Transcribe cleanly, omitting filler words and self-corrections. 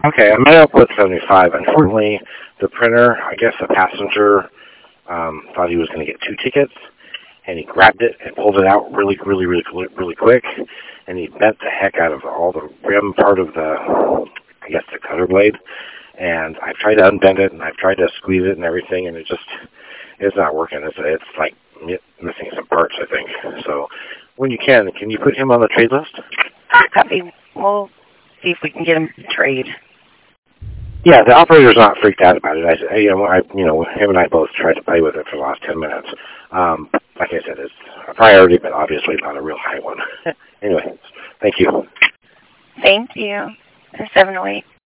Okay, I might upload 75. Unfortunately, the printer, I guess the passenger thought he was going to get 2 tickets, and he grabbed it and pulled it out really quick, and he bent the heck out of all the rim part of the, I guess, the cutter blade. And I've tried to unbend it, and I've tried to squeeze it and everything, and it's not working. It's like missing some parts, I think. So when you can you put him on the trade list? Copy. We'll see if we can get him to trade. Yeah, the operator's not freaked out about it. Him and I both tried to play with it for the last 10 minutes. Like I said, it's a priority, but obviously not a real high one. Anyway, thank you. Thank you. 708.